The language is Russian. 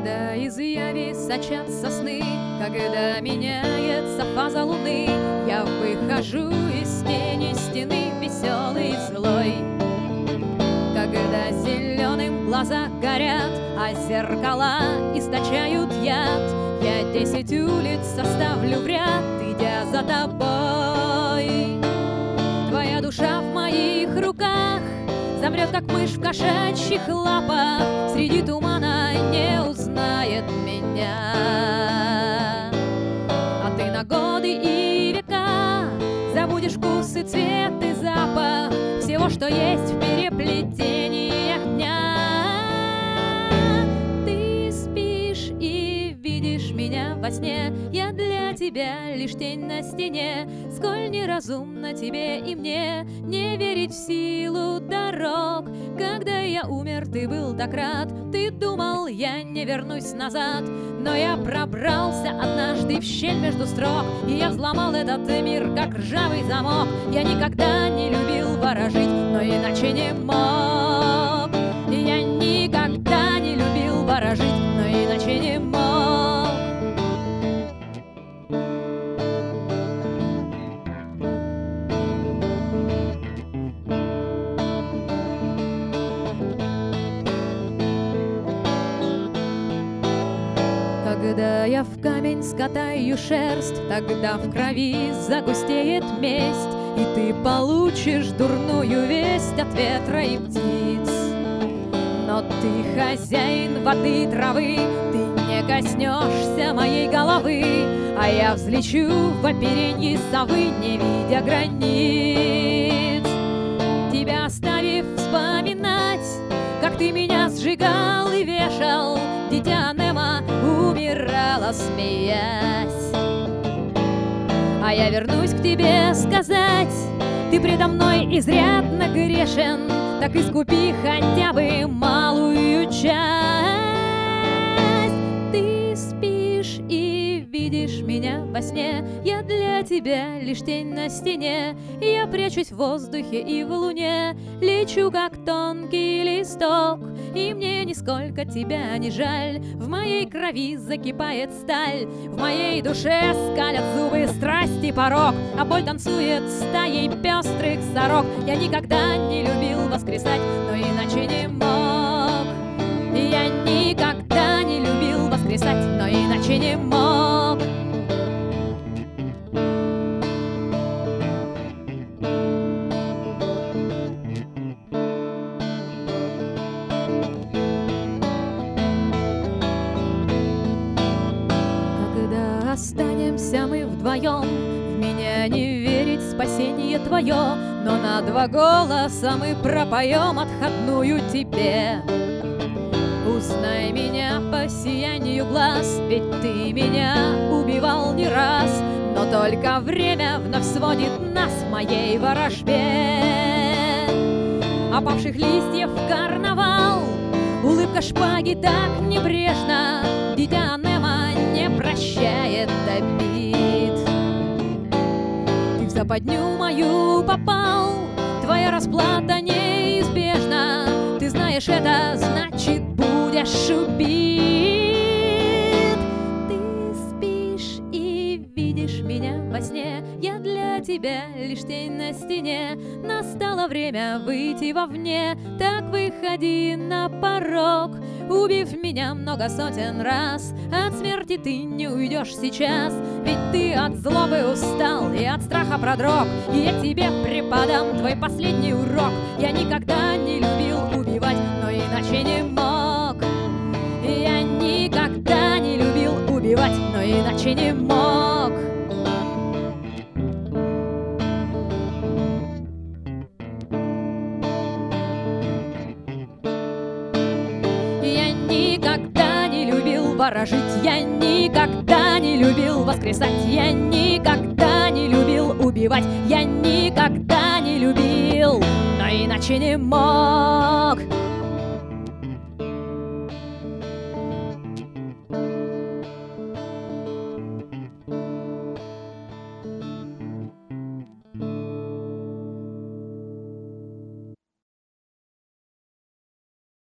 Когда из яви сочатся сны, когда меняется фаза луны, я выхожу из тени стены веселый и злой. Когда зеленым глаза горят, а зеркала источают яд, я 10 улиц составлю в ряд, идя за тобой. Твоя душа в моих руках замрет, как мышь в кошачьих лапах, среди тумана не узнает меня. А ты на годы и века забудешь вкус и цвет и запах всего, что есть в переплетениях дня. Ты спишь и видишь меня во сне, я для тебя лишь тень на стене. Сколь неразумно тебе и мне не верить в силу дорог. Когда я умер, ты был так рад, ты думал, я не вернусь назад. Но я пробрался однажды в щель между строк, и я взломал этот мир, как ржавый замок. Я никогда не любил ворожить, но иначе не мог. Я никогда не любил ворожить, но иначе не мог. Когда я в камень скатаю шерсть, тогда в крови загустеет месть, и ты получишь дурную весть от ветра и птиц. Но ты хозяин воды и травы, ты не коснешься моей головы, а я взлечу в оперенье совы, не видя границ. Тебя оставив вспоминать, как ты меня сжигал и вешал, дитя Немо умирала, смеясь. А я вернусь к тебе сказать, ты предо мной изрядно грешен, так искупи хотя бы малую часть. Ты спишь и видишь меня во сне, я для тебя лишь тень на стене. Я прячусь в воздухе и в луне, лечу как тонкий листок, и мне нисколько тебя не жаль. В моей крови закипает сталь, в моей душе скалят зубы страсть и порок, а боль танцует стаей пестрых сорок. Я никогда не любил воскресать, но иначе не мог. Я никогда не любил воскресать, но иначе не мог. Останемся мы вдвоем, в меня не верить спасение твое, но на два голоса мы пропоем отходную тебе. Узнай меня по сиянию глаз, ведь ты меня убивал не раз, но только время вновь сводит нас в моей ворожбе. Опавших листьев карнавал, улыбка шпаги так небрежна, дитя Немо не прощает обид. Ты в западню мою попал, твоя расплата неизбежна. Ты знаешь это, значит, будешь убит. Ты спишь и видишь меня во сне, я для тебя лишь тень на стене. Настало время выйти вовне, так выходи на порог. Убив меня много сотен раз, от смерти ты не уйдешь сейчас, ведь ты от злобы устал и от страха продрог. И я тебе преподам твой последний урок. Я никогда не любил убивать, но иначе не мог. Я никогда не любил убивать, но иначе не мог. Никогда не любил ворожить, я никогда не любил воскресать, я никогда не любил убивать, я никогда не любил, но иначе не мог.